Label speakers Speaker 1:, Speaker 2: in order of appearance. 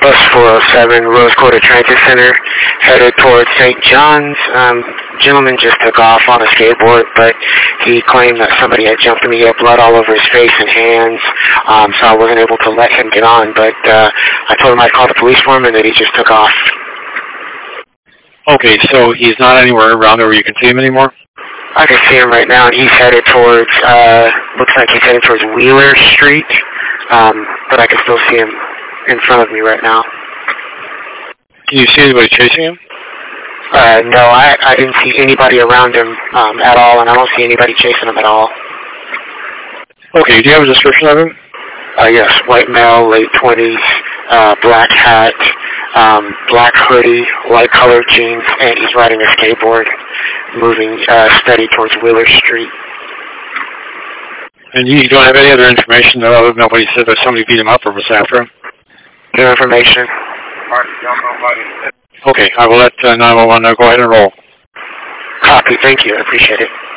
Speaker 1: Bus 407, Rose Quarter Transit Center, headed towards St. John's. Gentleman just took off on a skateboard, but he claimed that somebody had jumped him. He had blood all over his face and hands, so I wasn't able to let him get on. But I told him I'd call the police for him, and that he just took off.
Speaker 2: Okay, so he's not anywhere around there where you can see him anymore?
Speaker 1: I can see him right now, and he's headed towards, looks like he's headed towards Wheeler Street, but I can still see him in front of me right now.
Speaker 2: Can you see anybody chasing him?
Speaker 1: No, I didn't see anybody around him at all, and I don't see anybody chasing him at all.
Speaker 2: Okay, do you have a description of him?
Speaker 1: Yes, white male, late 20s, black hat, black hoodie, light colored jeans, and he's riding a skateboard, moving steady towards Wheeler Street.
Speaker 2: And you don't have any other information other than nobody said that somebody beat him up or was after him?
Speaker 1: No information.
Speaker 2: Okay, I will let 911 go ahead and roll.
Speaker 1: Copy, thank you, I appreciate it.